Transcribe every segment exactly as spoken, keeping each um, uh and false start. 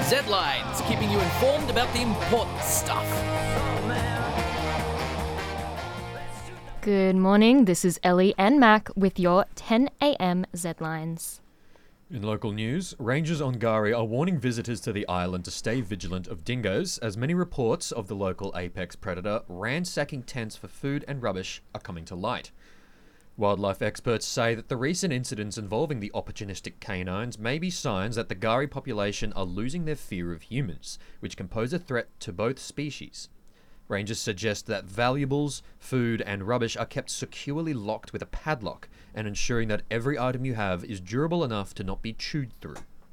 Z-Lines, keeping you informed about the important stuff. Good morning, this is Ellie and Mac with your ten a.m. Z-Lines. In local news, rangers on Gari are warning visitors to the island to stay vigilant of dingoes, as many reports of the local apex predator ransacking tents for food and rubbish are coming to light. Wildlife experts say that the recent incidents involving the opportunistic canines may be signs that the Gari population are losing their fear of humans, which can pose a threat to both species. Rangers suggest that valuables, food and rubbish are kept securely locked with a padlock and ensuring that every item you have is durable enough to not be chewed through.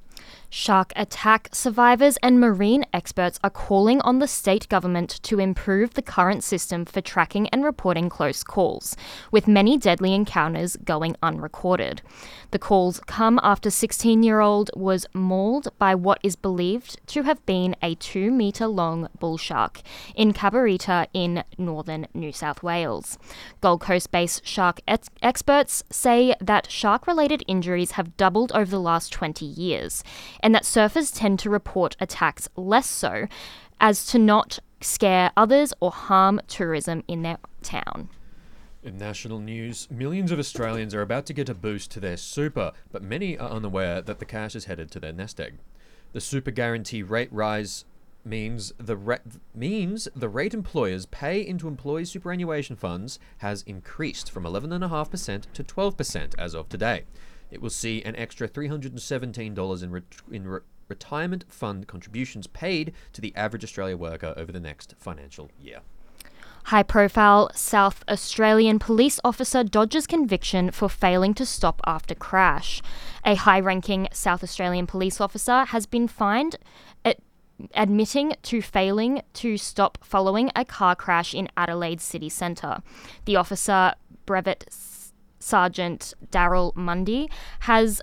Shark attack survivors and marine experts are calling on the state government to improve the current system for tracking and reporting close calls, with many deadly encounters going unrecorded. The calls come after sixteen-year-old was mauled by what is believed to have been a two-metre-long bull shark in Cabarita in northern New South Wales. Gold Coast-based shark ex- experts say that shark-related injuries have doubled over the last twenty years, and that surfers tend to report attacks less so as to not scare others or harm tourism in their town. In national news, millions of Australians are about to get a boost to their super, but many are unaware that the cash is headed to their nest egg. The super guarantee rate rise means the ra- means the rate employers pay into employee superannuation funds has increased from eleven point five percent to twelve percent as of today. It will see an extra three hundred seventeen dollars in, re- in re- retirement fund contributions paid to the average Australia worker over the next financial year. High-profile South Australian police officer dodges conviction for failing to stop after crash. A high-ranking South Australian police officer has been fined at admitting to failing to stop following a car crash in Adelaide city centre. The officer, Brevet Sergeant Daryl Mundy, has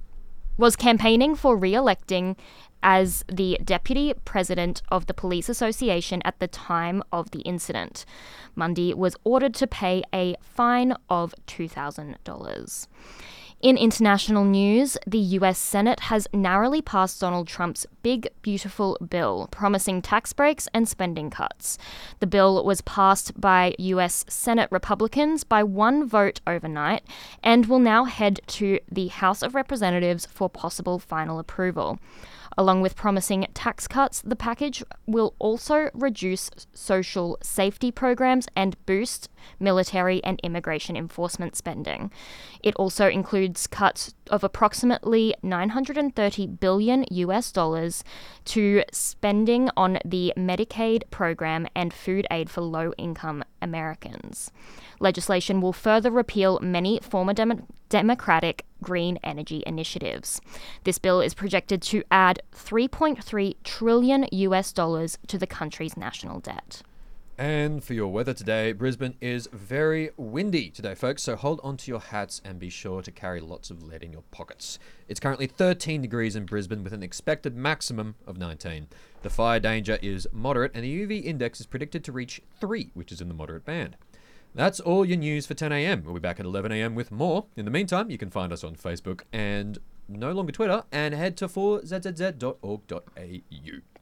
was campaigning for re-electing as the Deputy President of the Police Association at the time of the incident. Mundy was ordered to pay a fine of two thousand dollars. In international news, the U S Senate has narrowly passed Donald Trump's Big Beautiful Bill, promising tax breaks and spending cuts. The bill was passed by U S Senate Republicans by one vote overnight and will now head to the House of Representatives for possible final approval. Along with promising tax cuts, the package will also reduce social safety programs and boost military and immigration enforcement spending. It also includes cuts of approximately nine hundred thirty billion U S dollars to spending on the Medicaid program and food aid for low-income Americans. Legislation will further repeal many former dem- Democratic green energy initiatives. This bill is projected to add three point three trillion U S dollars to the country's national debt. And for your weather today, Brisbane is very windy today, folks, so hold on to your hats and be sure to carry lots of lead in your pockets. It's currently thirteen degrees in Brisbane with an expected maximum of nineteen. The fire danger is moderate and the U V index is predicted to reach three, which is in the moderate band. That's all your news for ten a.m. We'll be back at eleven a.m. with more. In the meantime, you can find us on Facebook and no longer Twitter, and head to four z z z dot org dot a u.